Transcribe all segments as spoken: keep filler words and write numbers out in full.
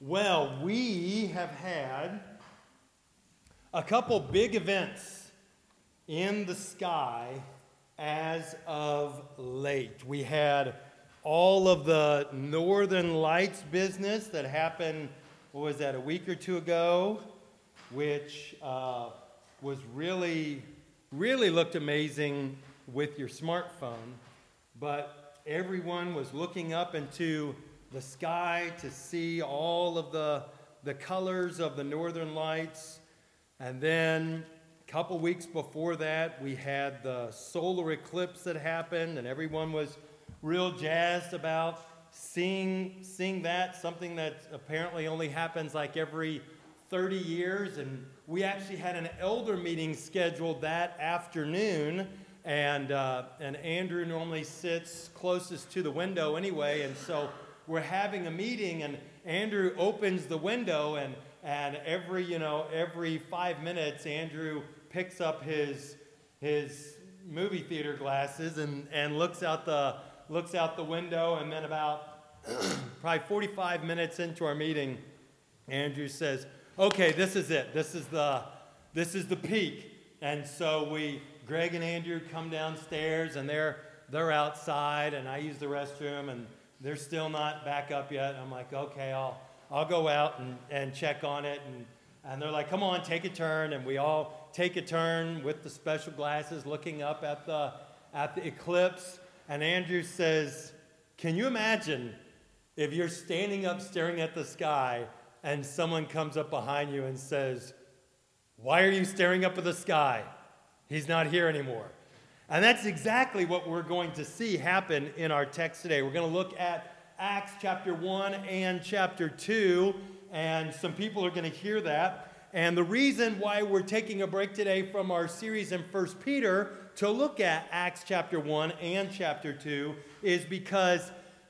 Well, we have had a couple big events in the sky as of late. We had all of the Northern Lights business that happened, what was that, a week or two ago, which uh, was really, really looked amazing with your smartphone. But everyone was looking up into the sky to see all of the, the colors of the Northern Lights. And then a couple weeks before that, we had the solar eclipse that happened, and everyone was real jazzed about seeing, seeing that, something that apparently only happens like every thirty years. And we actually had an elder meeting scheduled that afternoon, and uh, and Andrew normally sits closest to the window anyway, and so we're having a meeting, and Andrew opens the window, and and every you know every five minutes, Andrew picks up his his movie theater glasses and and looks out the looks out the window, and then about probably forty-five minutes into our meeting, Andrew says, "Okay, this is it. This is the this is the peak." And so we, Greg and Andrew, come downstairs, and they're they're outside, and I use the restroom, and they're still not back up yet. I'm like, okay, I'll I'll go out and, and check on it. And, and they're like, come on, take a turn. And we all take a turn with the special glasses looking up at the at the eclipse. And Andrew says, can you imagine if you're standing up staring at the sky and someone comes up behind you and says, why are you staring up at the sky? He's not here anymore. And that's exactly what we're going to see happen in our text today. We're going to look at Acts chapter one and chapter two, and some people are going to hear that. And the reason why we're taking a break today from our series in First Peter to look at Acts chapter one and chapter two is because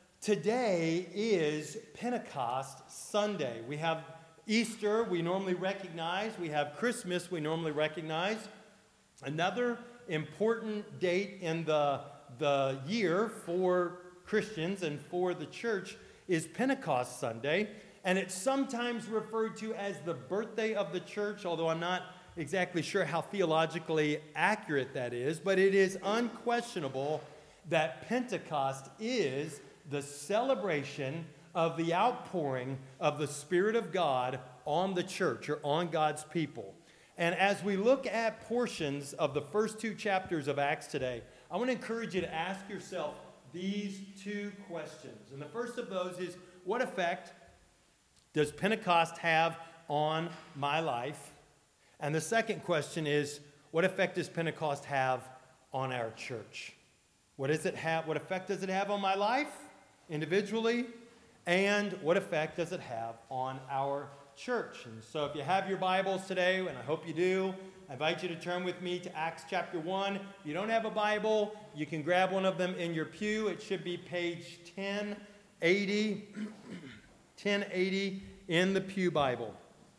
today is Pentecost Sunday. We have Easter we normally recognize. We have Christmas we normally recognize. Another important date in the, the year for Christians and for the church is Pentecost Sunday, and it's sometimes referred to as the birthday of the church, although I'm not exactly sure how theologically accurate that is, but it is unquestionable that Pentecost is the celebration of the outpouring of the Spirit of God on the church or on God's people. And as we look at portions of the first two chapters of Acts today, I want to encourage you to ask yourself these two questions. And the first of those is, what effect does Pentecost have on my life? And the second question is, what effect does Pentecost have on our church? What does it have? What effect does it have on my life individually? And what effect does it have on our church? And so if you have your Bibles today, and I hope you do, I invite you to turn with me to Acts chapter one. If you don't have a Bible, you can grab one of them in your pew. It should be page ten eighty, ten eighty in the Pew Bible.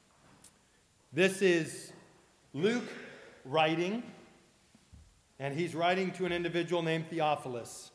This is Luke writing, and he's writing to an individual named Theophilus.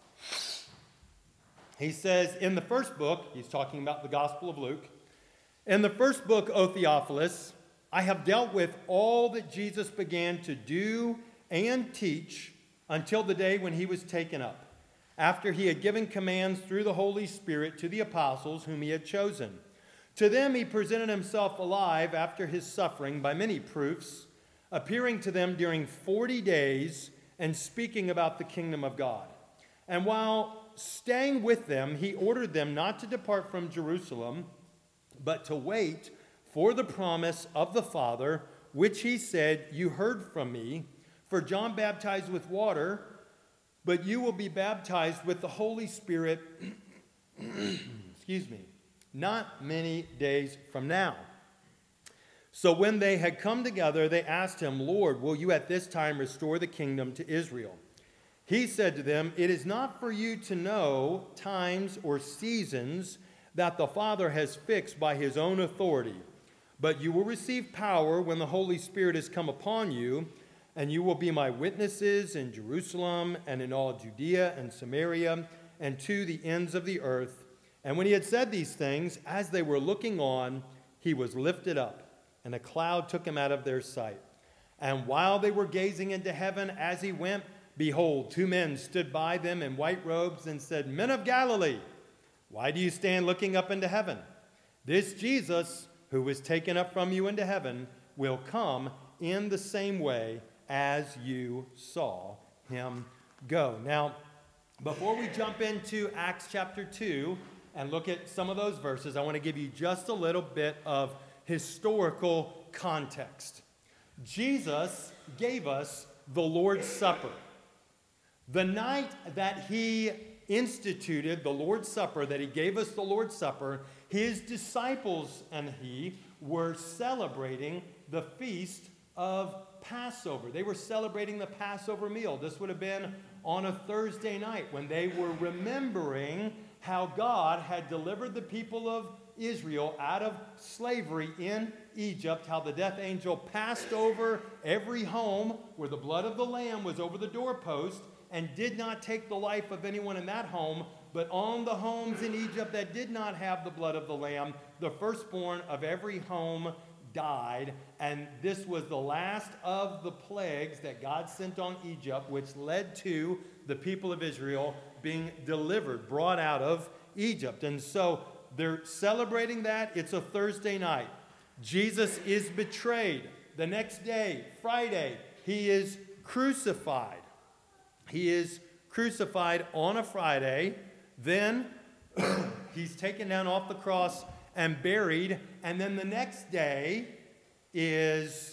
He says in the first book, he's talking about the Gospel of Luke, in the first book, O Theophilus, I have dealt with all that Jesus began to do and teach until the day when he was taken up, after he had given commands through the Holy Spirit to the apostles whom he had chosen. To them he presented himself alive after his suffering by many proofs, appearing to them during forty days and speaking about the kingdom of God. And while staying with them, he ordered them not to depart from Jerusalem, but to wait for the promise of the Father, which he said, you heard from me. For John baptized with water, but you will be baptized with the Holy Spirit, excuse me, not many days from now. So when they had come together, they asked him, Lord, will you at this time restore the kingdom to Israel? He said to them, it is not for you to know times or seasons that the Father has fixed by his own authority, but you will receive power when the Holy Spirit has come upon you, and you will be my witnesses in Jerusalem and in all Judea and Samaria and to the ends of the earth. And when he had said these things, as they were looking on, he was lifted up, and a cloud took him out of their sight. And while they were gazing into heaven as he went, behold, two men stood by them in white robes and said, Men of Galilee, why do you stand looking up into heaven? This Jesus, who was taken up from you into heaven, will come in the same way as you saw him go. Now, before we jump into Acts chapter two and look at some of those verses, I want to give you just a little bit of historical context. Jesus gave us the Lord's Supper. The night that he instituted the Lord's Supper, that he gave us the Lord's Supper, his disciples and he were celebrating the feast of Passover. They were celebrating the Passover meal. This would have been on a Thursday night when they were remembering how God had delivered the people of Israel out of slavery in Egypt, how the death angel passed over every home where the blood of the lamb was over the doorpost and did not take the life of anyone in that home, but on the homes in Egypt that did not have the blood of the lamb, the firstborn of every home died. And this was the last of the plagues that God sent on Egypt, which led to the people of Israel being delivered, brought out of Egypt. And so they're celebrating that. It's a Thursday night. Jesus is betrayed. The next day, Friday, he is crucified. He is crucified on a Friday. Then he's taken down off the cross and buried. And then the next day is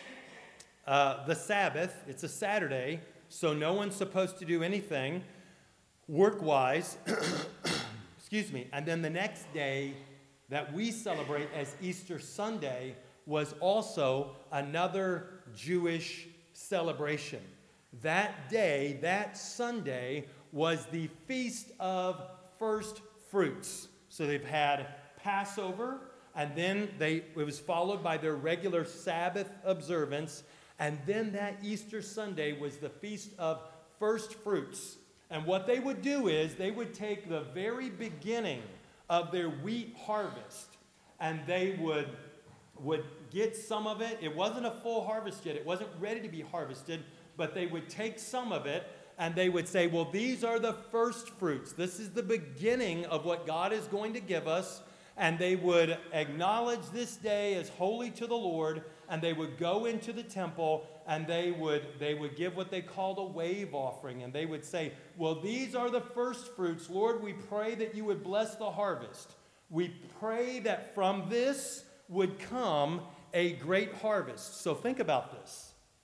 uh, the Sabbath. It's a Saturday, so no one's supposed to do anything work-wise. Excuse me. And then the next day that we celebrate as Easter Sunday was also another Jewish celebration. That day, that Sunday, was the Feast of First Fruits. So they've had Passover, and then they, it was followed by their regular Sabbath observance, and then that Easter Sunday was the Feast of First Fruits. And what they would do is they would take the very beginning of their wheat harvest, and they would, would get some of it. It wasn't a full harvest yet. It wasn't ready to be harvested, but they would take some of it, and they would say, well, these are the first fruits. This is the beginning of what God is going to give us. And they would acknowledge this day as holy to the Lord, and they would go into the temple, and they would, they would give what they called a wave offering. And they would say, well, these are the first fruits. Lord, we pray that you would bless the harvest. We pray that from this would come a great harvest. So think about this.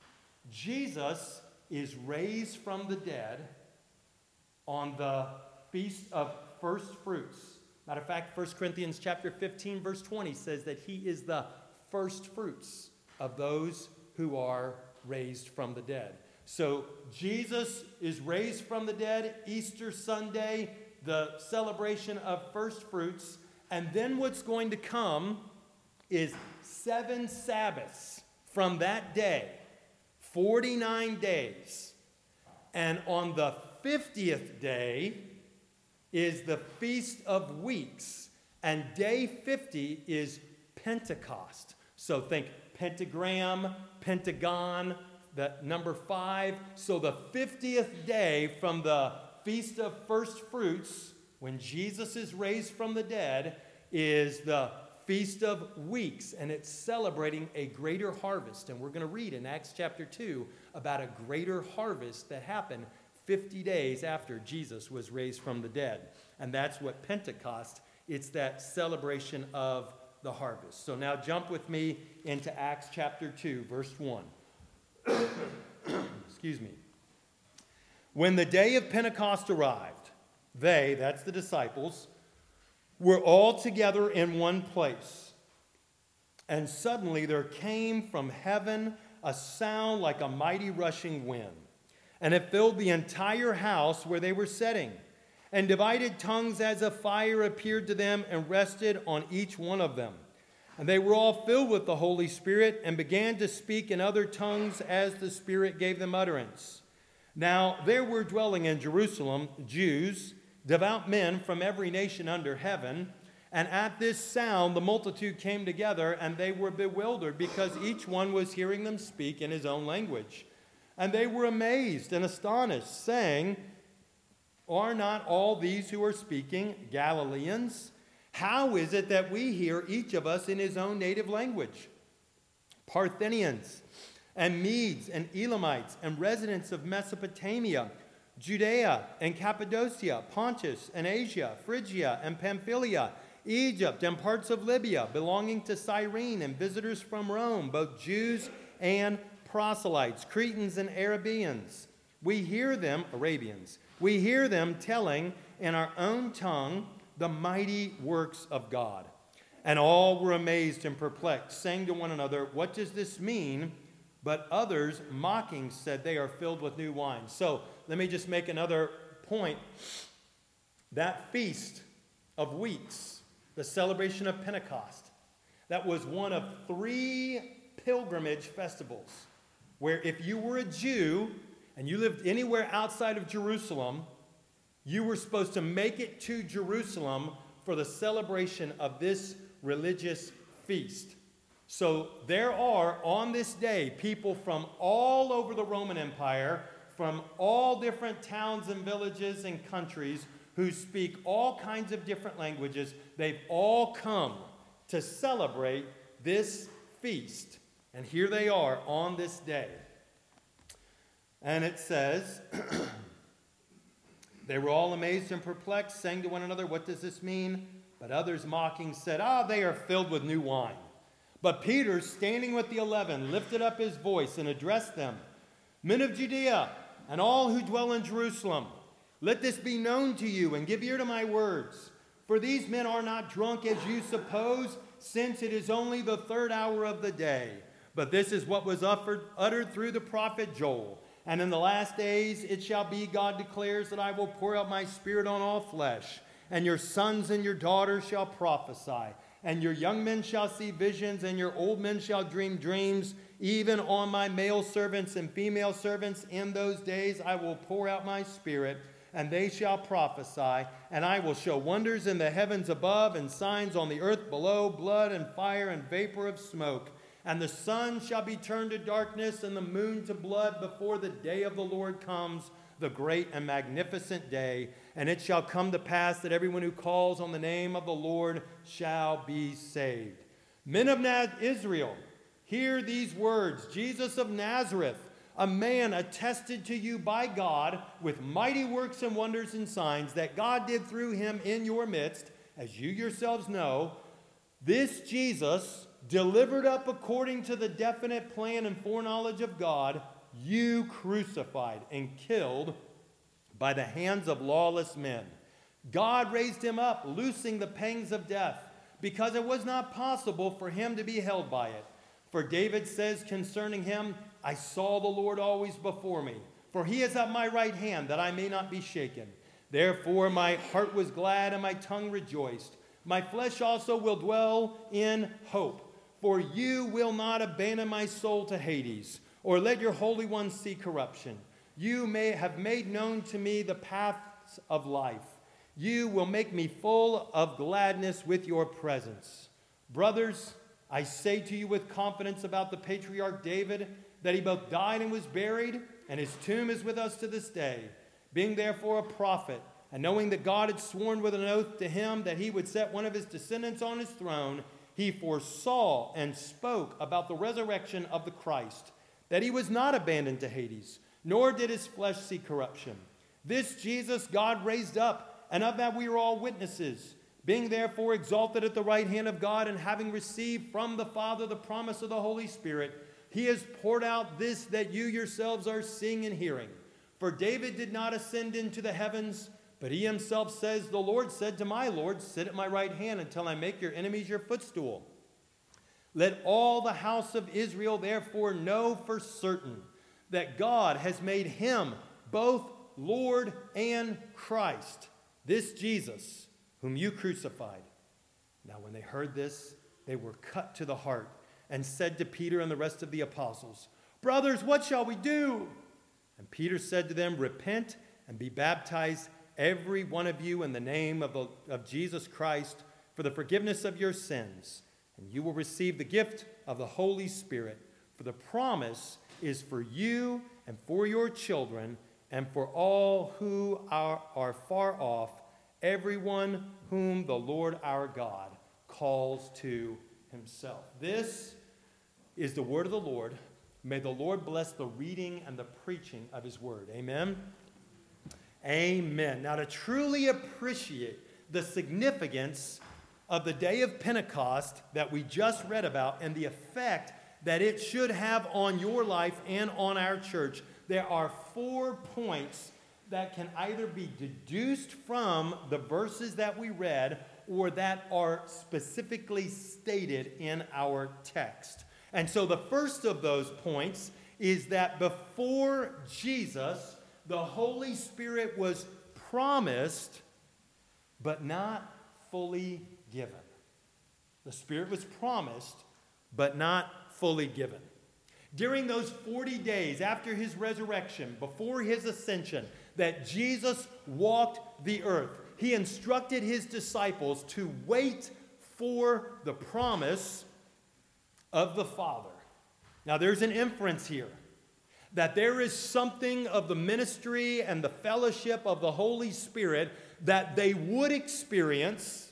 Jesus is raised from the dead on the Feast of First Fruits. Matter of fact, First Corinthians chapter fifteen, verse twenty says that he is the first fruits of those who are raised from the dead. So Jesus is raised from the dead, Easter Sunday, the celebration of first fruits. And then what's going to come is seven Sabbaths from that day. forty-nine days. And on the fiftieth day is the Feast of Weeks. And day fifty is Pentecost. So think pentagram, pentagon, the number five. So the fiftieth day from the Feast of First Fruits, when Jesus is raised from the dead, is the Feast of Weeks, and it's celebrating a greater harvest. And we're going to read in Acts chapter two about a greater harvest that happened fifty days after Jesus was raised from the dead. And that's what Pentecost, it's that celebration of the harvest. So now jump with me into Acts chapter two, verse one. Excuse me. When the day of Pentecost arrived, they, that's the disciples, were all together in one place. And suddenly there came from heaven a sound like a mighty rushing wind, and it filled the entire house where they were sitting. And divided tongues as a fire appeared to them and rested on each one of them. And they were all filled with the Holy Spirit and began to speak in other tongues as the Spirit gave them utterance. Now there were dwelling in Jerusalem Jews, devout men from every nation under heaven. And at this sound, the multitude came together, and they were bewildered, because each one was hearing them speak in his own language. And they were amazed and astonished, saying, "Are not all these who are speaking Galileans? How is it that we hear each of us in his own native language? Parthians and Medes and Elamites and residents of Mesopotamia, Judea and Cappadocia, Pontus and Asia, Phrygia and Pamphylia, Egypt and parts of Libya belonging to Cyrene, and visitors from Rome, both Jews and proselytes, Cretans and Arabians. We hear them, Arabians, we hear them telling in our own tongue the mighty works of God." And all were amazed and perplexed, saying to one another, "What does this mean?" But others, mocking, said, "They are filled with new wine." So let me just make another point. That feast of weeks, the celebration of Pentecost, that was one of three pilgrimage festivals where if you were a Jew and you lived anywhere outside of Jerusalem, you were supposed to make it to Jerusalem for the celebration of this religious feast. So there are, on this day, people from all over the Roman Empire, from all different towns and villages and countries, who speak all kinds of different languages. They've all come to celebrate this feast. And here they are on this day. And it says, they were all amazed and perplexed, saying to one another, "What does this mean?" But others, mocking, said, "Ah, they are filled with new wine." But Peter, standing with the eleven, lifted up his voice and addressed them, "Men of Judea, and all who dwell in Jerusalem, let this be known to you, and give ear to my words. For these men are not drunk as you suppose, since it is only the third hour of the day. But this is what was uttered, uttered through the prophet Joel. And in the last days it shall be, God declares, that I will pour out my spirit on all flesh, and your sons and your daughters shall prophesy, and your young men shall see visions, and your old men shall dream dreams. Even on my male servants and female servants in those days I will pour out my spirit, and they shall prophesy, and I will show wonders in the heavens above and signs on the earth below, blood and fire and vapor of smoke. And the sun shall be turned to darkness and the moon to blood before the day of the Lord comes, the great and magnificent day. And it shall come to pass that everyone who calls on the name of the Lord shall be saved." Men of Israel, hear these words. Jesus of Nazareth, a man attested to you by God with mighty works and wonders and signs that God did through him in your midst, as you yourselves know, this Jesus, delivered up according to the definite plan and foreknowledge of God, you crucified and killed by the hands of lawless men. God raised him up, loosing the pangs of death, because it was not possible for him to be held by it. For David says concerning him, "I saw the Lord always before me, for he is at my right hand, that I may not be shaken. Therefore my heart was glad and my tongue rejoiced. My flesh also will dwell in hope. For you will not abandon my soul to Hades, or let your Holy One see corruption. You may have made known to me the paths of life. You will make me full of gladness with your presence." Brothers, I say to you with confidence about the patriarch David, that he both died and was buried, and his tomb is with us to this day. Being therefore a prophet, and knowing that God had sworn with an oath to him that he would set one of his descendants on his throne, he foresaw and spoke about the resurrection of the Christ, that he was not abandoned to Hades, nor did his flesh see corruption. This Jesus God raised up, and of that we are all witnesses. Being therefore exalted at the right hand of God, and having received from the Father the promise of the Holy Spirit, he has poured out this that you yourselves are seeing and hearing. For David did not ascend into the heavens, but he himself says, "The Lord said to my Lord, sit at my right hand until I make your enemies your footstool." Let all the house of Israel therefore know for certain that God has made him both Lord and Christ, this Jesus, whom you crucified. Now when they heard this, they were cut to the heart, and said to Peter and the rest of the apostles, "Brothers, what shall we do?" And Peter said to them, "Repent and be baptized, every one of you, in the name of, the, of Jesus Christ for the forgiveness of your sins, and you will receive the gift of the Holy Spirit. For the promise is for you and for your children and for all who are, are far off, everyone whom the Lord our God calls to himself. This is the word of the Lord. May the Lord bless the reading and the preaching of his word. Amen. Amen. Now, to truly appreciate the significance of the day of Pentecost that we just read about and the effect that it should have on your life and on our church, there are four points that can either be deduced from the verses that we read or that are specifically stated in our text. And so the first of those points is that before Jesus, the Holy Spirit was promised, but not fully given. The Spirit was promised, but not fully given. During those forty days after his resurrection, before his ascension, that Jesus walked the earth, he instructed his disciples to wait for the promise of the Father. Now, there's an inference here that there is something of the ministry and the fellowship of the Holy Spirit that they would experience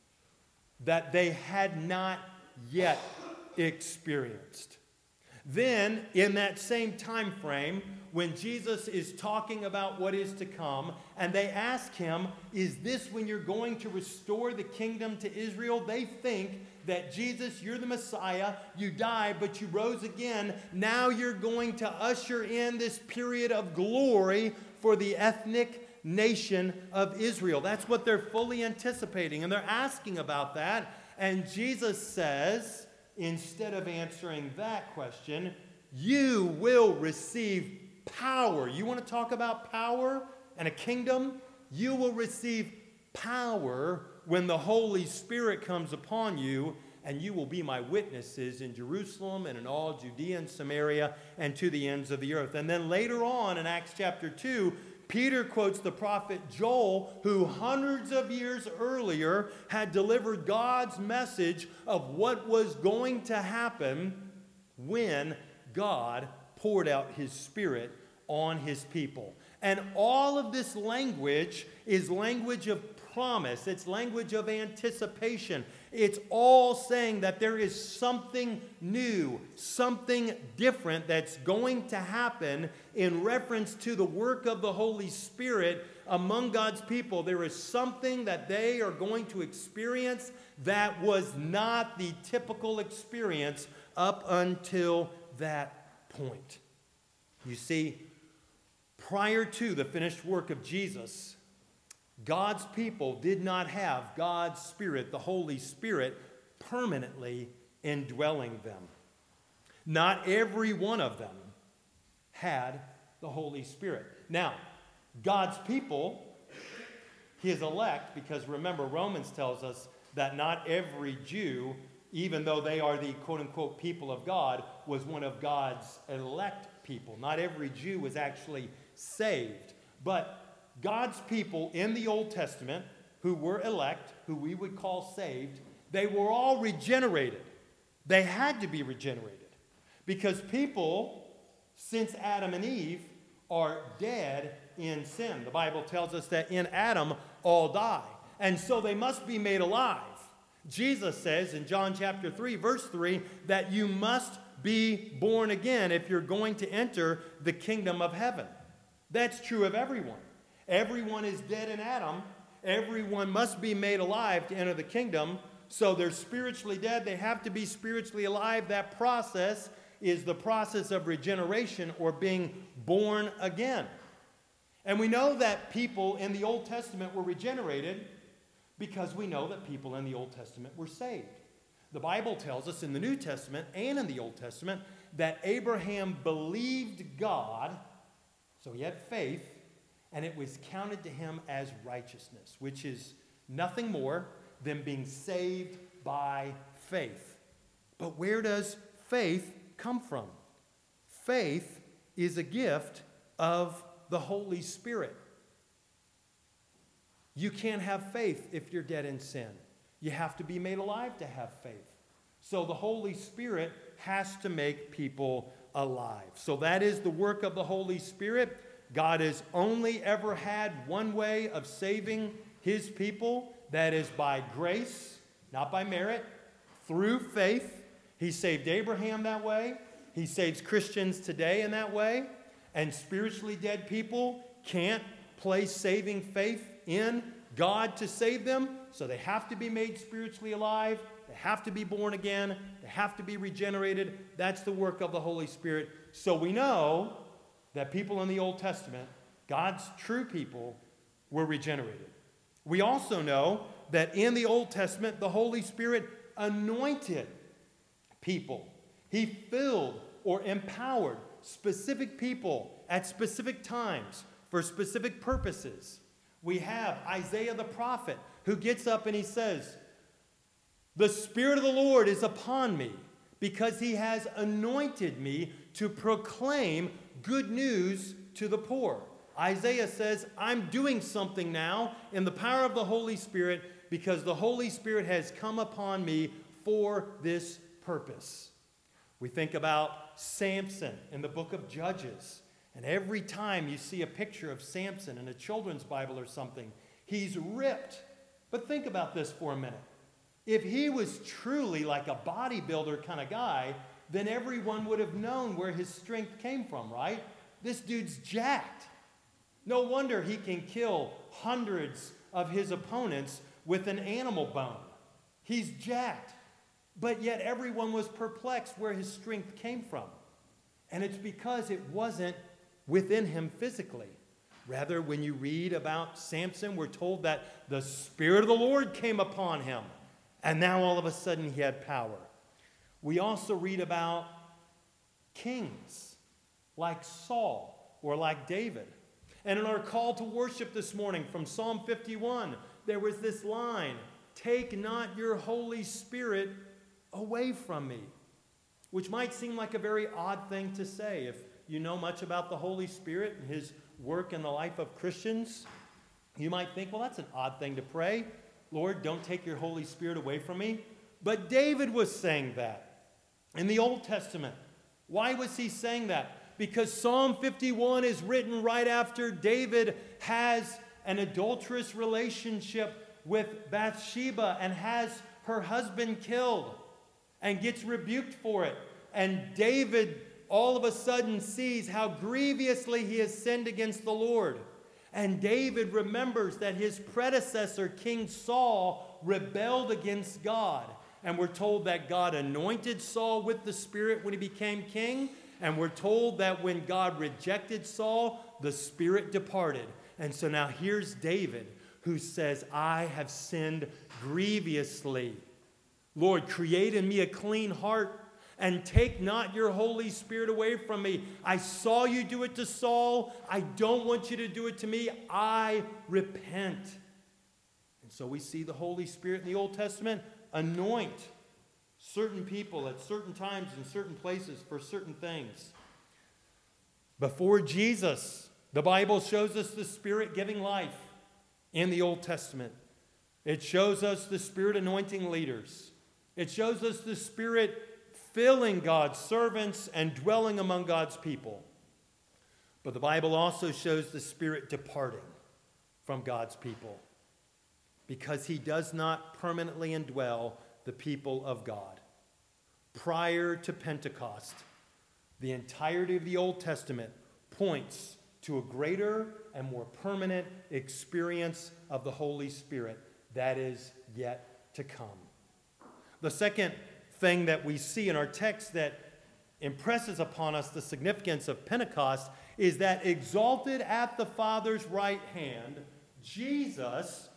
that they had not yet experienced. Then, in that same time frame, when Jesus is talking about what is to come, and they ask him, is this when you're going to restore the kingdom to Israel? They think that Jesus, you're the Messiah, you died, but you rose again. Now you're going to usher in this period of glory for the ethnic nation of Israel. That's what they're fully anticipating, and they're asking about that. And Jesus says, instead of answering that question, you will receive power. You want to talk about power and a kingdom? You will receive power when the Holy Spirit comes upon you, and you will be my witnesses in Jerusalem and in all Judea and Samaria and to the ends of the earth. And then later on in Acts chapter two, Peter quotes the prophet Joel, who hundreds of years earlier had delivered God's message of what was going to happen when God poured out his Spirit on his people. And all of this language is language of promise. It's language of anticipation. It's all saying that there is something new, something different that's going to happen in reference to the work of the Holy Spirit among God's people. There is something that they are going to experience that was not the typical experience up until that point. You see, prior to the finished work of Jesus, God's people did not have God's Spirit, the Holy Spirit, permanently indwelling them. Not every one of them had the Holy Spirit. Now, God's people, his elect, because remember, Romans tells us that not every Jew, even though they are the quote-unquote people of God, was one of God's elect people. Not every Jew was actually saved. But God's people in the Old Testament, who were elect, who we would call saved, they were all regenerated. They had to be regenerated. Because people, since Adam and Eve, are dead in sin. The Bible tells us that in Adam all die. And so they must be made alive. Jesus says in John chapter three, verse three, that you must be born again if you're going to enter the kingdom of heaven. That's true of everyone. Everyone is dead in Adam. Everyone must be made alive to enter the kingdom. So they're spiritually dead. They have to be spiritually alive. That process is the process of regeneration or being born again. And we know that people in the Old Testament were regenerated because we know that people in the Old Testament were saved. The Bible tells us in the New Testament and in the Old Testament that Abraham believed God, so he had faith, and it was counted to him as righteousness, which is nothing more than being saved by faith. But where does faith come from? Faith is a gift of the Holy Spirit. You can't have faith if you're dead in sin. You have to be made alive to have faith. So the Holy Spirit has to make people alive. So that is the work of the Holy Spirit. God has only ever had one way of saving his people. That is by grace, not by merit, through faith. He saved Abraham that way. He saves Christians today in that way. And spiritually dead people can't place saving faith in God to save them. So they have to be made spiritually alive. They have to be born again. They have to be regenerated. That's the work of the Holy Spirit. So we know that people in the Old Testament, God's true people, were regenerated. We also know that in the Old Testament, the Holy Spirit anointed people. He filled or empowered specific people at specific times for specific purposes. We have Isaiah the prophet who gets up and he says, "The Spirit of the Lord is upon me because he has anointed me to proclaim good news to the poor." Isaiah says, I'm doing something now in the power of the Holy Spirit because the Holy Spirit has come upon me for this purpose. We think about Samson in the book of Judges. And every time you see a picture of Samson in a children's Bible or something, he's ripped. But think about this for a minute. If he was truly like a bodybuilder kind of guy, then everyone would have known where his strength came from, right? This dude's jacked. No wonder he can kill hundreds of his opponents with an animal bone. He's jacked. But yet everyone was perplexed where his strength came from. And it's because it wasn't within him physically. Rather, when you read about Samson, we're told that the Spirit of the Lord came upon him. And now all of a sudden he had power. We also read about kings like Saul or like David. And in our call to worship this morning from Psalm fifty-one, there was this line, "Take not your Holy Spirit away from me," which might seem like a very odd thing to say. If you know much about the Holy Spirit and his work in the life of Christians, you might think, well, that's an odd thing to pray. Lord, don't take your Holy Spirit away from me. But David was saying that in the Old Testament. Why was he saying that? Because Psalm fifty-one is written right after David has an adulterous relationship with Bathsheba and has her husband killed and gets rebuked for it. And David all of a sudden sees how grievously he has sinned against the Lord. And David remembers that his predecessor, King Saul, rebelled against God. And we're told that God anointed Saul with the Spirit when he became king. And we're told that when God rejected Saul, the Spirit departed. And so now here's David who says, I have sinned grievously. Lord, create in me a clean heart and take not your Holy Spirit away from me. I saw you do it to Saul. I don't want you to do it to me. I repent. And so we see the Holy Spirit in the Old Testament anoint certain people at certain times in certain places for certain things. Before Jesus, the Bible shows us the Spirit giving life in the Old Testament. It shows us the Spirit anointing leaders. It shows us the Spirit filling God's servants and dwelling among God's people. But the Bible also shows the Spirit departing from God's people because he does not permanently indwell the people of God. Prior to Pentecost, the entirety of the Old Testament points to a greater and more permanent experience of the Holy Spirit that is yet to come. The second thing that we see in our text that impresses upon us the significance of Pentecost is that exalted at the Father's right hand, Jesus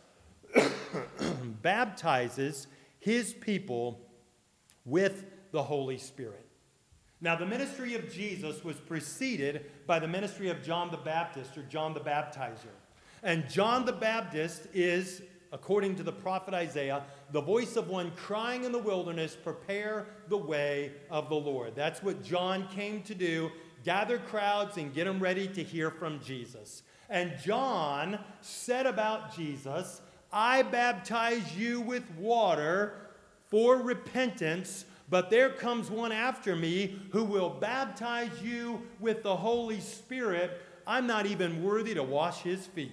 baptizes his people with the Holy Spirit. Now, the ministry of Jesus was preceded by the ministry of John the Baptist, or John the Baptizer. And John the Baptist is, according to the prophet Isaiah, the voice of one crying in the wilderness, prepare the way of the Lord. That's what John came to do, gather crowds and get them ready to hear from Jesus. And John said about Jesus, I baptize you with water for repentance, but there comes one after me who will baptize you with the Holy Spirit. I'm not even worthy to wash his feet.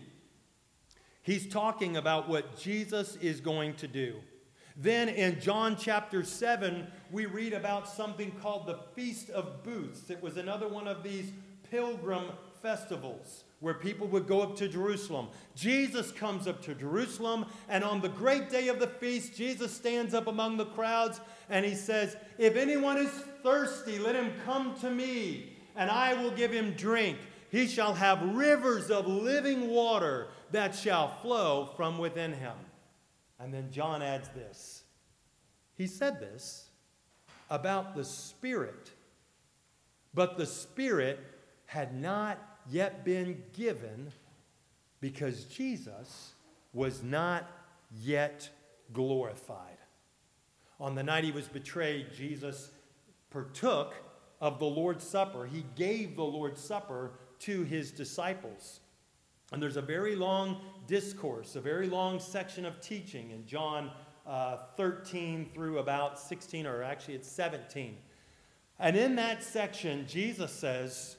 He's talking about what Jesus is going to do. Then in John chapter seven, we read about something called the Feast of Booths. It was another one of these pilgrim festivals where people would go up to Jerusalem. Jesus comes up to Jerusalem, and on the great day of the feast, Jesus stands up among the crowds, and he says, if anyone is thirsty, let him come to me, and I will give him drink. He shall have rivers of living water that shall flow from within him. And then John adds this. He said this about the Spirit, but the Spirit had not yet been given because Jesus was not yet glorified. On the night he was betrayed, Jesus partook of the Lord's Supper. He gave the Lord's Supper to his disciples. And there's a very long discourse, a very long section of teaching in John uh, thirteen through about sixteen, or actually it's seventeen. And in that section, Jesus says,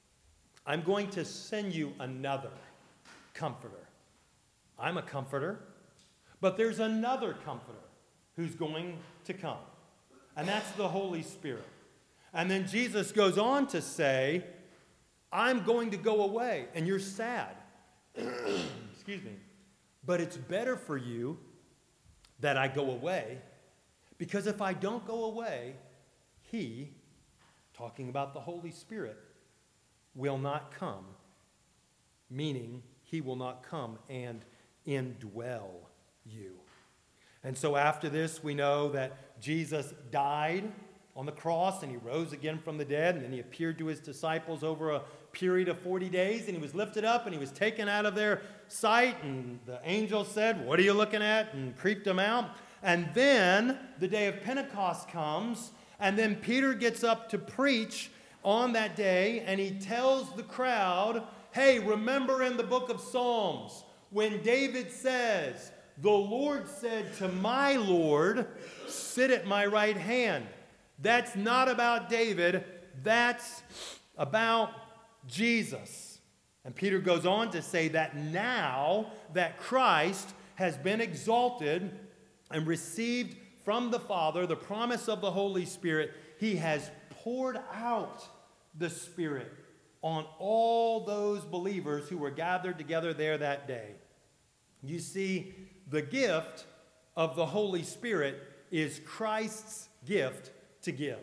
I'm going to send you another comforter. I'm a comforter, but there's another comforter who's going to come. And that's the Holy Spirit. And then Jesus goes on to say, I'm going to go away, and you're sad. Excuse me. But it's better for you that I go away, because if I don't go away, he, talking about the Holy Spirit, will not come, meaning he will not come and indwell you. And so after this, we know that Jesus died on the cross, and he rose again from the dead, and then he appeared to his disciples over a period of forty days, and he was lifted up, and he was taken out of their sight, and the angel said, what are you looking at? And creeped him out. And then the day of Pentecost comes, and then Peter gets up to preach on that day, and he tells the crowd, hey, remember in the book of Psalms, when David says, the Lord said to my Lord, sit at my right hand. That's not about David, that's about Jesus. And Peter goes on to say that now that Christ has been exalted and received from the Father the promise of the Holy Spirit, he has poured out the Spirit on all those believers who were gathered together there that day. You see, the gift of the Holy Spirit is Christ's gift to give.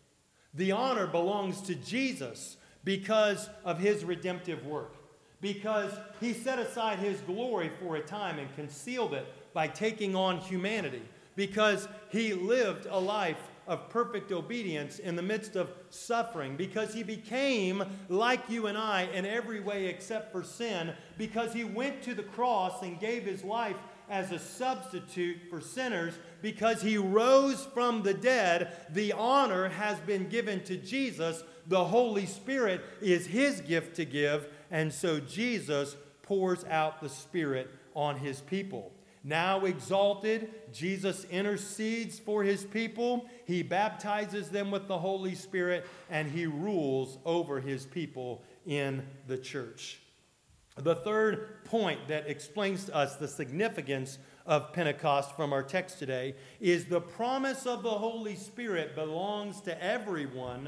The honor belongs to Jesus because of his redemptive work, because he set aside his glory for a time and concealed it by taking on humanity, because he lived a life of perfect obedience in the midst of suffering, because he became like you and I in every way except for sin, because he went to the cross and gave his life as a substitute for sinners, because he rose from the dead. The honor has been given to Jesus. The Holy Spirit is his gift to give, and so Jesus pours out the Spirit on his people. Now exalted, Jesus intercedes for his people. He baptizes them with the Holy Spirit, and he rules over his people in the church. The third point that explains to us the significance of Pentecost from our text today is the promise of the Holy Spirit belongs to everyone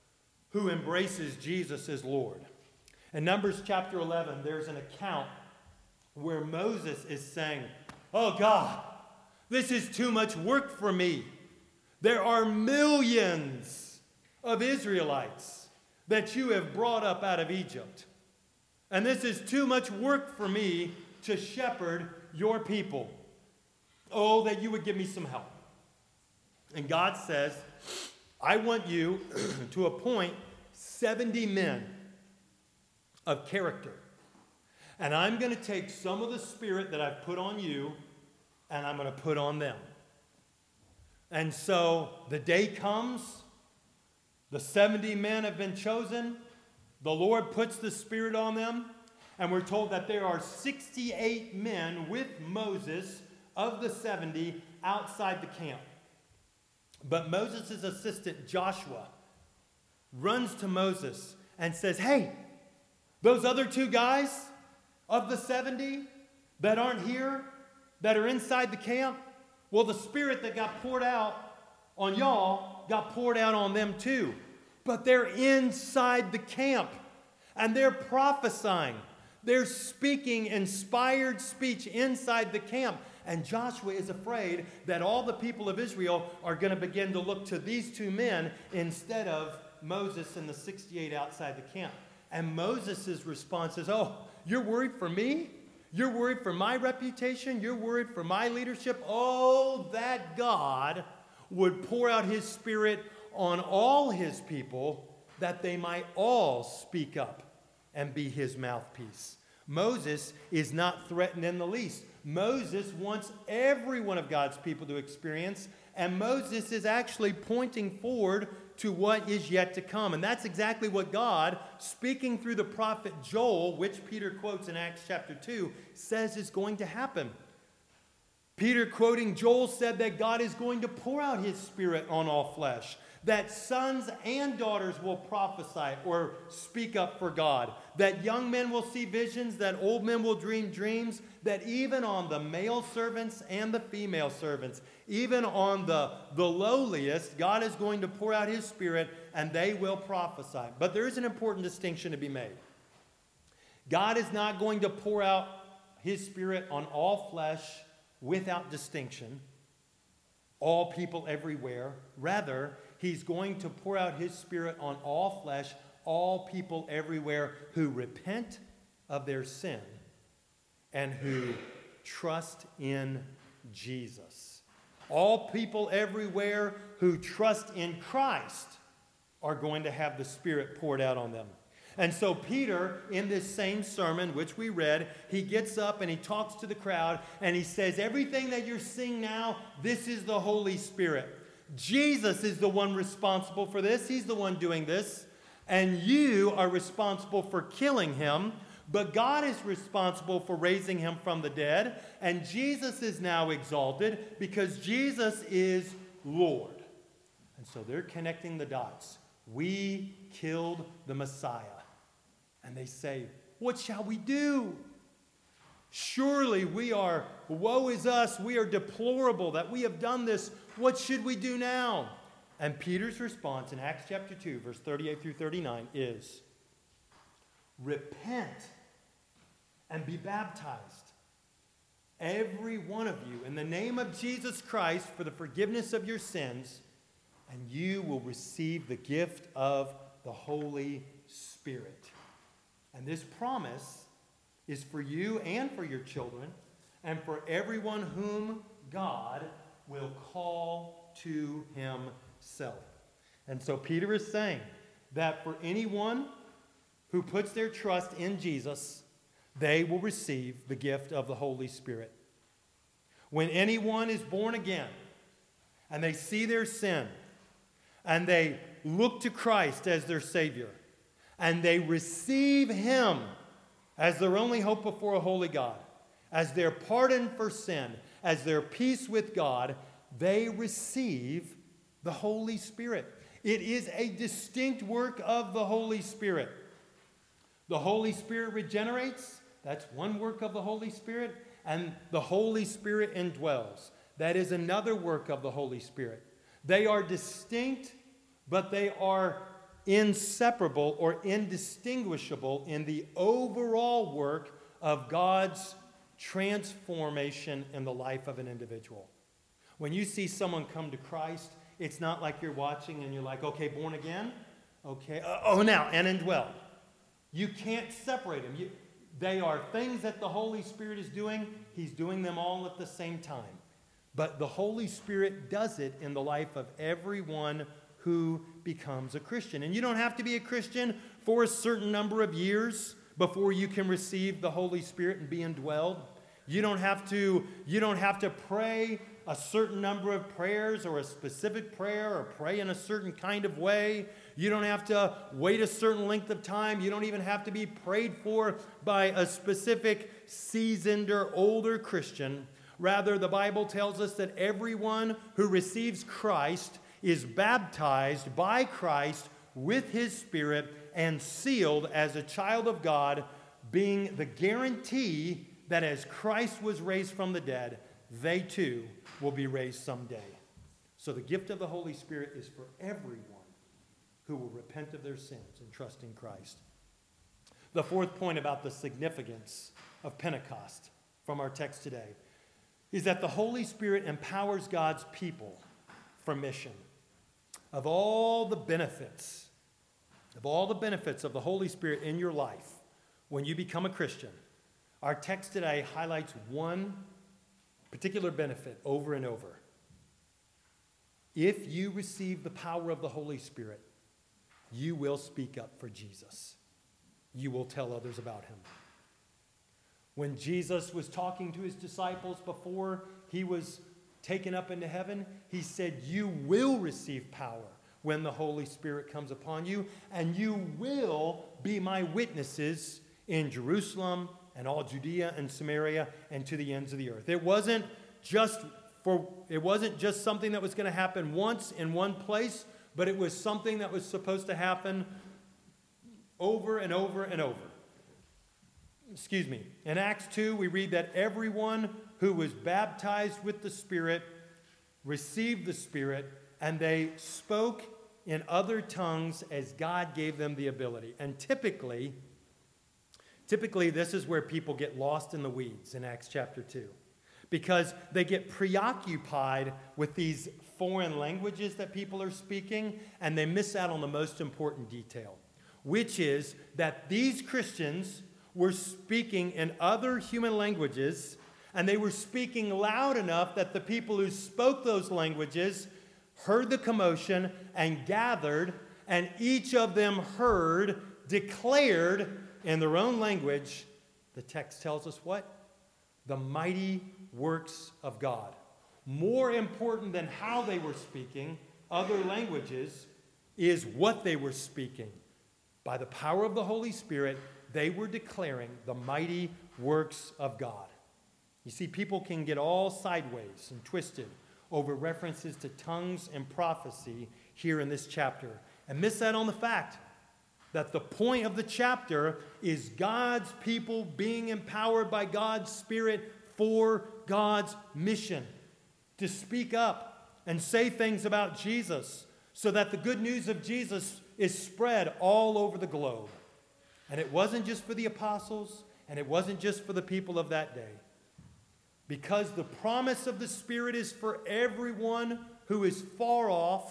who embraces Jesus as Lord. In Numbers chapter eleven, there's an account where Moses is saying, oh God, this is too much work for me. There are millions of Israelites that you have brought up out of Egypt. And this is too much work for me to shepherd your people. Oh, that you would give me some help. And God says, I want you to appoint seventy men of character. And I'm going to take some of the Spirit that I've put on you, and I'm going to put on them. And so the day comes, the seventy men have been chosen, the Lord puts the Spirit on them, And we're told that there are sixty-eight men with Moses of the seventy outside the camp. But Moses' assistant, Joshua, runs to Moses and says, hey, those other two guys of the seventy that aren't here, that are inside the camp, well, the Spirit that got poured out on y'all got poured out on them too. But they're inside the camp, and they're prophesying. They're speaking inspired speech inside the camp. And Joshua is afraid that all the people of Israel are going to begin to look to these two men instead of Moses and the sixty-eight outside the camp. And Moses' response is, oh, you're worried for me? You're worried for my reputation? You're worried for my leadership? Oh, that God would pour out his Spirit on all his people, that they might all speak up and be his mouthpiece. Moses is not threatened in the least. Moses wants every one of God's people to experience, and Moses is actually pointing forward to what is yet to come. And that's exactly what God, speaking through the prophet Joel, which Peter quotes in Acts chapter two, says is going to happen. Peter, quoting Joel, said that God is going to pour out his Spirit on all flesh, that sons and daughters will prophesy or speak up for God, that young men will see visions, that old men will dream dreams, that even on the male servants and the female servants, even on the, the lowliest, God is going to pour out his Spirit and they will prophesy. But there is an important distinction to be made. God is not going to pour out his Spirit on all flesh without distinction, all people everywhere. Rather, he's going to pour out his Spirit on all flesh, all people everywhere who repent of their sin and who trust in Jesus. All people everywhere who trust in Christ are going to have the Spirit poured out on them. And so Peter, in this same sermon, which we read, he gets up and he talks to the crowd and he says, everything that you're seeing now, this is the Holy Spirit. Jesus is the one responsible for this. He's the one doing this. And you are responsible for killing him. But God is responsible for raising him from the dead. And Jesus is now exalted because Jesus is Lord. And so they're connecting the dots. We killed the Messiah. And they say, what shall we do? Surely we are, woe is us, we are deplorable that we have done this. What should we do now? And Peter's response in Acts chapter two, verse thirty-eight through thirty-nine is, repent and be baptized, every one of you, in the name of Jesus Christ for the forgiveness of your sins, and you will receive the gift of the Holy Spirit. And this promise is for you and for your children and for everyone whom God will call to himself. And so Peter is saying that for anyone who puts their trust in Jesus, they will receive the gift of the Holy Spirit. When anyone is born again and they see their sin and they look to Christ as their Savior and they receive him as their only hope before a holy God, as their pardon for sin, as their peace with God, they receive the Holy Spirit. It is a distinct work of the Holy Spirit. The Holy Spirit regenerates. That's one work of the Holy Spirit. And the Holy Spirit indwells. That is another work of the Holy Spirit. They are distinct, but they are inseparable or indistinguishable in the overall work of God's transformation in the life of an individual. When you see someone come to Christ, it's not like you're watching and you're like, okay, born again? Okay, uh, oh, now, and indwell. You can't separate them. You, they are things that the Holy Spirit is doing. He's doing them all at the same time. But the Holy Spirit does it in the life of everyone who becomes a Christian. And you don't have to be a Christian for a certain number of years before you can receive the Holy Spirit and be indwelled. You don't have to, you don't have to pray a certain number of prayers or a specific prayer or pray in a certain kind of way. You don't have to wait a certain length of time. You don't even have to be prayed for by a specific seasoned or older Christian. Rather, the Bible tells us that everyone who receives Christ is baptized by Christ with his Spirit and sealed as a child of God, being the guarantee that as Christ was raised from the dead, they too will be raised someday. So the gift of the Holy Spirit is for everyone who will repent of their sins and trust in Christ. The fourth point about the significance of Pentecost from our text today is that the Holy Spirit empowers God's people for mission. Of all the benefits, of all the benefits of the Holy Spirit in your life when you become a Christian, our text today highlights one particular benefit over and over. If you receive the power of the Holy Spirit, you will speak up for Jesus. You will tell others about him. When Jesus was talking to his disciples before he was taken up into heaven, he said, you will receive power when the Holy Spirit comes upon you, and you will be my witnesses in Jerusalem and all Judea and Samaria and to the ends of the earth. It wasn't just for it wasn't just something that was going to happen once in one place, but it was something that was supposed to happen over and over and over. Excuse me. In Acts two, we read that everyone who was baptized with the Spirit received the Spirit, and they spoke in other tongues as God gave them the ability. And typically, typically this is where people get lost in the weeds in Acts chapter two, because they get preoccupied with these foreign languages that people are speaking, and they miss out on the most important detail, which is that these Christians were speaking in other human languages, and they were speaking loud enough that the people who spoke those languages heard the commotion and gathered, and each of them heard, declared in their own language, the text tells us what? The mighty works of God. More important than how they were speaking other languages is what they were speaking. By the power of the Holy Spirit, they were declaring the mighty works of God. You see, people can get all sideways and twisted over references to tongues and prophecy here in this chapter, and miss out on the fact that the point of the chapter is God's people being empowered by God's Spirit for God's mission, to speak up and say things about Jesus so that the good news of Jesus is spread all over the globe. And it wasn't just for the apostles, and it wasn't just for the people of that day. Because the promise of the Spirit is for everyone who is far off,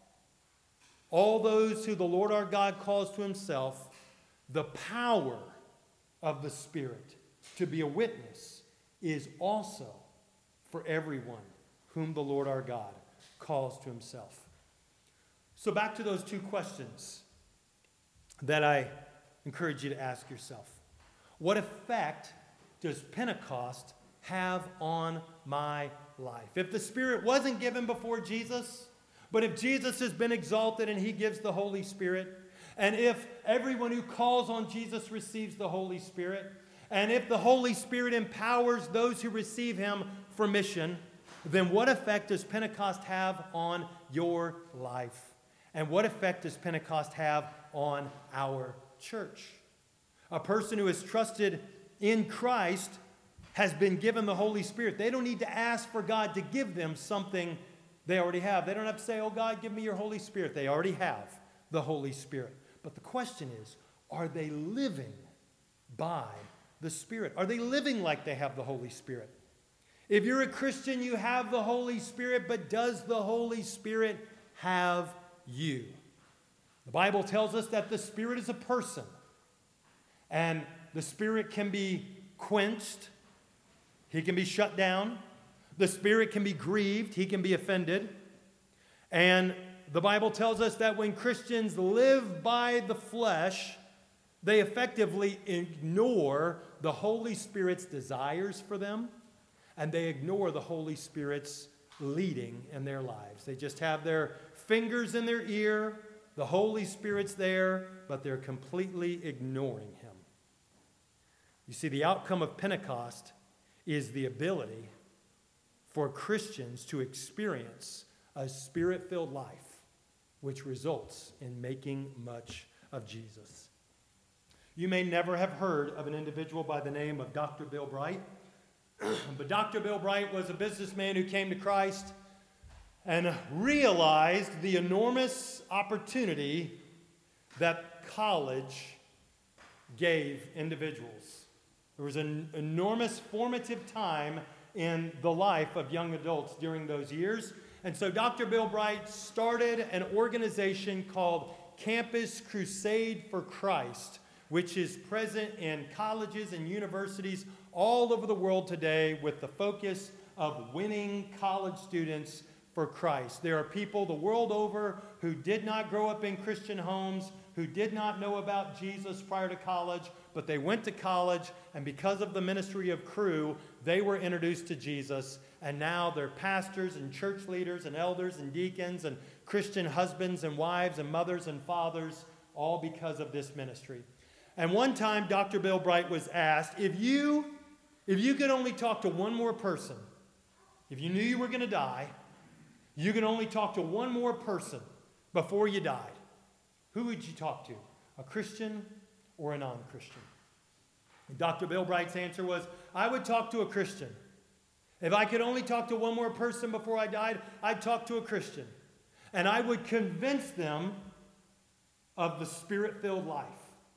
all those who the Lord our God calls to himself, the power of the Spirit to be a witness is also for everyone whom the Lord our God calls to himself. So back to those two questions that I encourage you to ask yourself. What effect does Pentecost have on my life? If the Spirit wasn't given before Jesus, but if Jesus has been exalted and he gives the Holy Spirit, and if everyone who calls on Jesus receives the Holy Spirit, and if the Holy Spirit empowers those who receive him for mission, then what effect does Pentecost have on your life? And what effect does Pentecost have on our church? A person who has trusted in Christ has been given the Holy Spirit. They don't need to ask for God to give them something they already have. They don't have to say, oh God, give me your Holy Spirit. They already have the Holy Spirit. But the question is, are they living by the Spirit? Are they living like they have the Holy Spirit? If you're a Christian, you have the Holy Spirit, but does the Holy Spirit have you? The Bible tells us that the Spirit is a person, and the Spirit can be quenched. He can be shut down. The Spirit can be grieved. He can be offended. And the Bible tells us that when Christians live by the flesh, they effectively ignore the Holy Spirit's desires for them, and they ignore the Holy Spirit's leading in their lives. They just have their fingers in their ear, the Holy Spirit's there, but they're completely ignoring him. You see, the outcome of Pentecost is the ability for Christians to experience a Spirit-filled life, which results in making much of Jesus. You may never have heard of an individual by the name of Doctor Bill Bright, but Doctor Bill Bright was a businessman who came to Christ and realized the enormous opportunity that college gave individuals. There was an enormous formative time in the life of young adults during those years. And so Doctor Bill Bright started an organization called Campus Crusade for Christ, which is present in colleges and universities all over the world today with the focus of winning college students for Christ. There are people the world over who did not grow up in Christian homes, who did not know about Jesus prior to college, but they went to college, and because of the ministry of Cru, they were introduced to Jesus, and now they're pastors and church leaders and elders and deacons and Christian husbands and wives and mothers and fathers, all because of this ministry. And one time, Doctor Bill Bright was asked, if you, if you could only talk to one more person, if you knew you were going to die, you could only talk to one more person before you died, who would you talk to? A Christian or a non-Christian? And Doctor Bill Bright's answer was, I would talk to a Christian. If I could only talk to one more person before I died, I'd talk to a Christian. And I would convince them of the Spirit-filled life,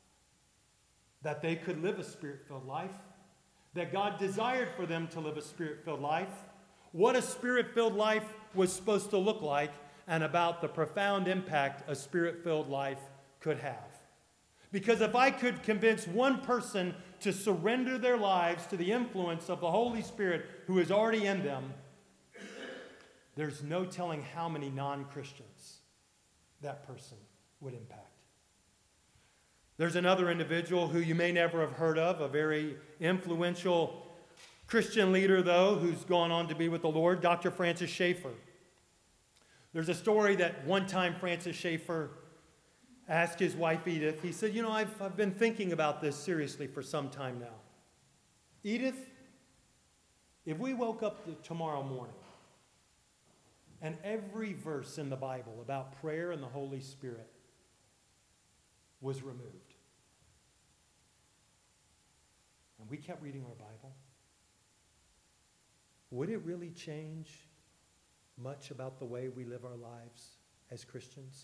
that they could live a Spirit-filled life, that God desired for them to live a Spirit-filled life, what a Spirit-filled life was supposed to look like, and about the profound impact a Spirit-filled life could have. Because if I could convince one person to surrender their lives to the influence of the Holy Spirit who is already in them, there's no telling how many non-Christians that person would impact. There's another individual who you may never have heard of, a very influential Christian leader, though, who's gone on to be with the Lord, Doctor Francis Schaeffer. There's a story that one time Francis Schaeffer asked his wife Edith, he said, you know, I've, I've been thinking about this seriously for some time now. Edith, if we woke up to tomorrow morning and every verse in the Bible about prayer and the Holy Spirit was removed, and we kept reading our Bible, would it really change much about the way we live our lives as Christians?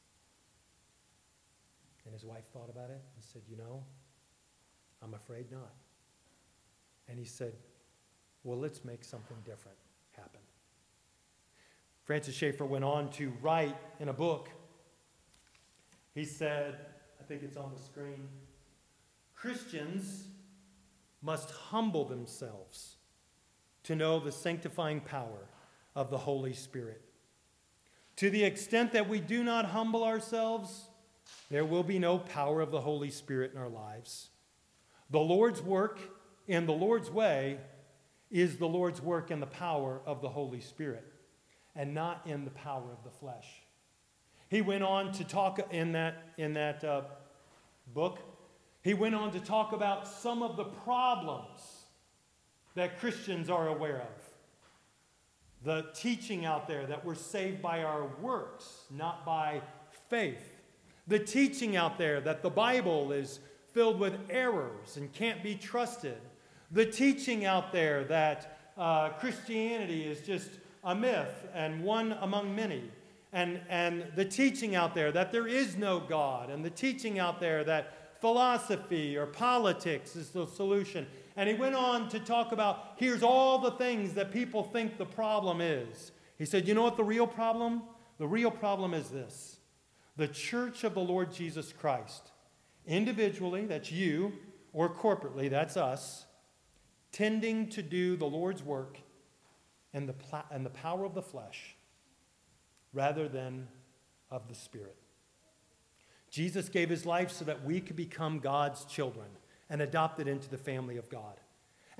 And his wife thought about it and said, you know, I'm afraid not. And he said, well, let's make something different happen. Francis Schaeffer went on to write in a book. He said, I think it's on the screen, Christians must humble themselves to know the sanctifying power of the Holy Spirit. To the extent that we do not humble ourselves, there will be no power of the Holy Spirit in our lives. The Lord's work in the Lord's way is the Lord's work in the power of the Holy Spirit, and not in the power of the flesh. He went on to talk in that, in that uh, book, he went on to talk about some of the problems that Christians are aware of. The teaching out there that we're saved by our works, not by faith. The teaching out there that the Bible is filled with errors and can't be trusted. The teaching out there that uh, Christianity is just a myth and one among many. And, and the teaching out there that there is no God. And the teaching out there that philosophy or politics is the solution. And he went on to talk about, here's all the things that people think the problem is. He said, you know what the real problem? The real problem is this. The church of the Lord Jesus Christ, individually, that's you, or corporately, that's us, tending to do the Lord's work in the, pla- in the power of the flesh rather than of the Spirit. Jesus gave his life so that we could become God's children and adopted into the family of God.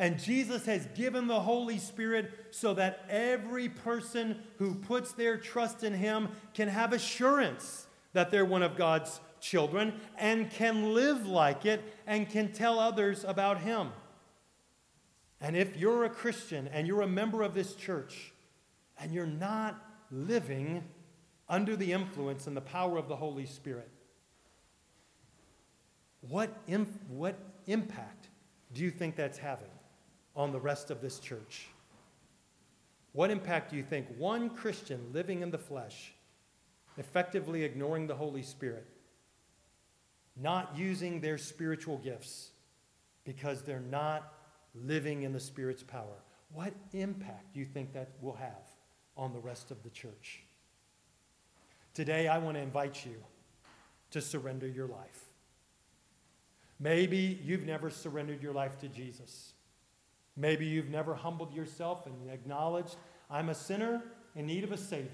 And Jesus has given the Holy Spirit so that every person who puts their trust in him can have assurance that they're one of God's children and can live like it and can tell others about him. And if you're a Christian and you're a member of this church and you're not living under the influence and the power of the Holy Spirit, what, imp- what impact do you think that's having on the rest of this church? What impact do you think one Christian living in the flesh, effectively ignoring the Holy Spirit, not using their spiritual gifts because they're not living in the Spirit's power, what impact do you think that will have on the rest of the church? Today, I want to invite you to surrender your life. Maybe you've never surrendered your life to Jesus. Maybe you've never humbled yourself and acknowledged, I'm a sinner in need of a Savior.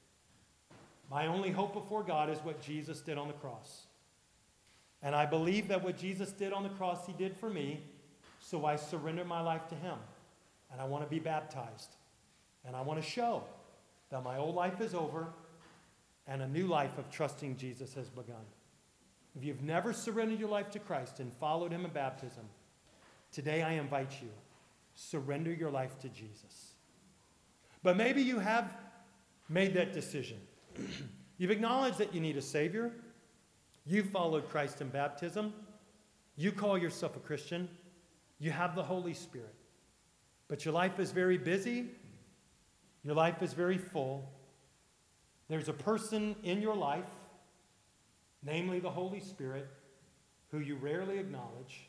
My only hope before God is what Jesus did on the cross. And I believe that what Jesus did on the cross, he did for me, so I surrender my life to him. And I want to be baptized. And I want to show that my old life is over and a new life of trusting Jesus has begun. If you've never surrendered your life to Christ and followed him in baptism, today I invite you, surrender your life to Jesus. But maybe you have made that decision. You've acknowledged that you need a Savior. You followed Christ in baptism. You call yourself a Christian. You have the Holy Spirit. But your life is very busy. Your life is very full. There's a person in your life, namely the Holy Spirit, who you rarely acknowledge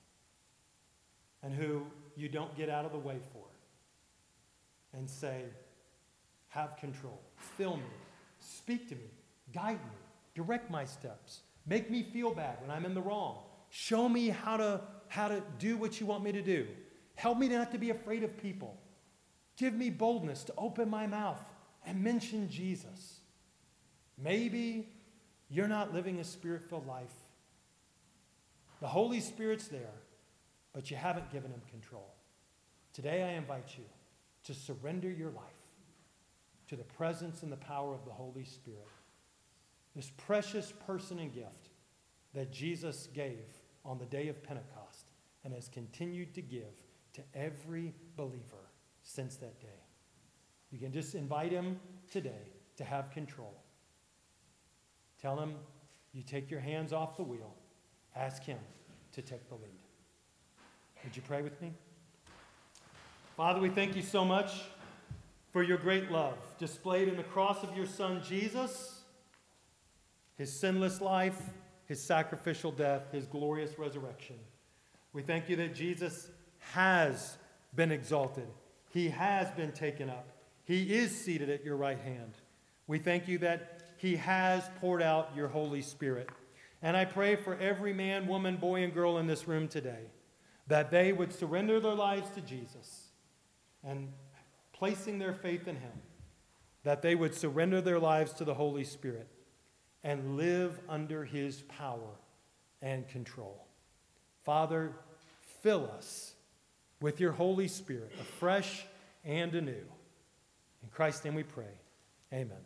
and who you don't get out of the way for and say, have control, fill me, speak to me, guide me, direct my steps, make me feel bad when I'm in the wrong, show me how to, how to do what you want me to do, help me not to be afraid of people, give me boldness to open my mouth and mention Jesus. Maybe you're not living a Spirit-filled life. The Holy Spirit's there, but you haven't given him control. Today I invite you to surrender your life to the presence and the power of the Holy Spirit, this precious person and gift that Jesus gave on the day of Pentecost and has continued to give to every believer since that day. You can just invite him today to have control. Tell him you take your hands off the wheel. Ask him to take the lead. Would you pray with me? Father, we thank you so much for your great love displayed in the cross of your Son, Jesus, his sinless life, his sacrificial death, his glorious resurrection. We thank you that Jesus has been exalted. He has been taken up. He is seated at your right hand. We thank you that he has poured out your Holy Spirit. And I pray for every man, woman, boy, and girl in this room today that they would surrender their lives to Jesus and placing their faith in him, that they would surrender their lives to the Holy Spirit and live under his power and control. Father, fill us with your Holy Spirit, afresh and anew. In Christ's name we pray. Amen.